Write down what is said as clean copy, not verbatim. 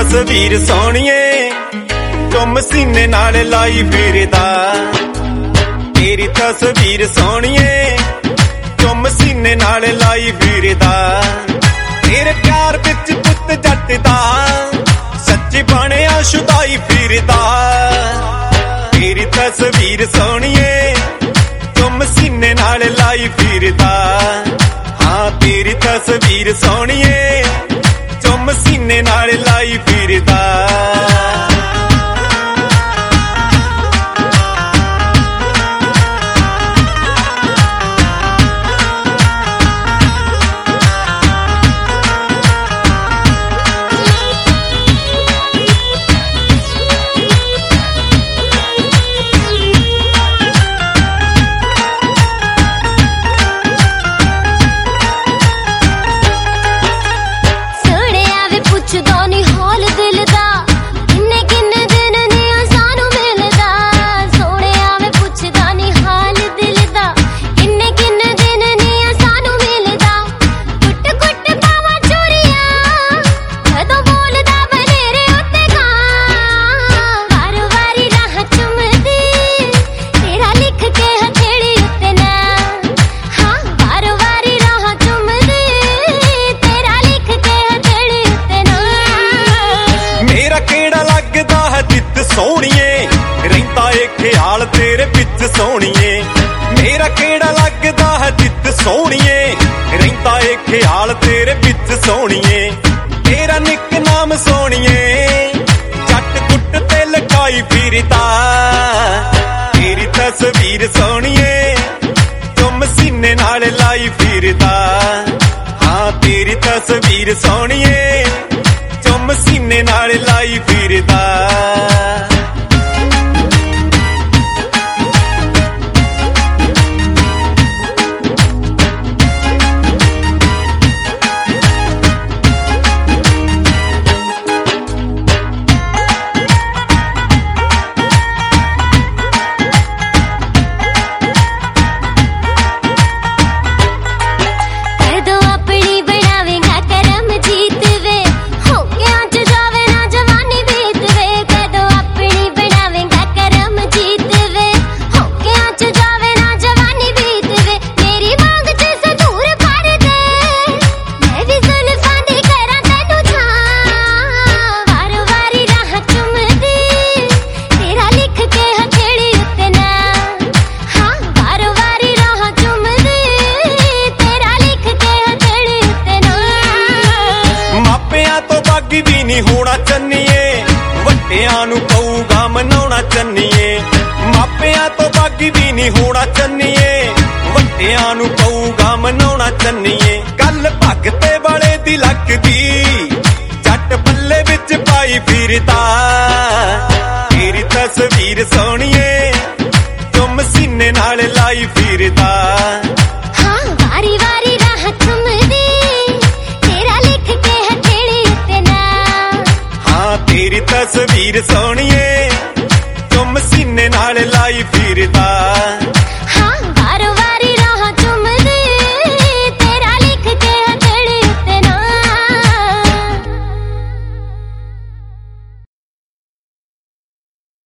तस्वीर सोहणिए चुम सीने नाल लाई फिरदा। तेरी तस्वीर सोहणिए चुम सीने नाल लाई फिरदा। तेरे प्यार विच पुत जट दा सच्ची बणिया शुदाई फिरदा। तेरी तस्वीर सोहणिए चुम सीने नाल लाई फिरदा। हाँ तेरी तस्वीर सोहणिए चुम सीने नाल लाई फिरदा। सोहणिए रहिंदा ए ख्याल तेरे विच सोहणिए। मेरा केड़ा लगदा है जित सोहणिए रहिंदा ए ख्याल तेरे विच सोहणिए। तेरा निक नाम सोहणिए जट गुट ते लटाई फिरदा। तेरी तस्वीर सोहणिए चुम सीने नाल लाई फिरदा। हाँ तेरी तस्वीर सोहणिए चुम सीने नाल लाई फिरदा। भी नहीं होना चन्निए वड्डियां नूं पऊगा मनाउणा चन्निए। मापियां तो बागी भी नहीं होना चन्निए वड्डियां नूं पऊगा मनाउणा चन्निए। गल भगते वाले दी लगदी जट पल्ले विच पाई फिरदा। तेरी तस्वीर सोहणिए चुम सीने नाल लाई फिरदा। हाँ वारी वारी राह चुमदी तेरा लिख के हथेली उत्ते ना। हाँ तेरी तस्वीर सोहणिए चुम सीने नाल लाई फिरदा।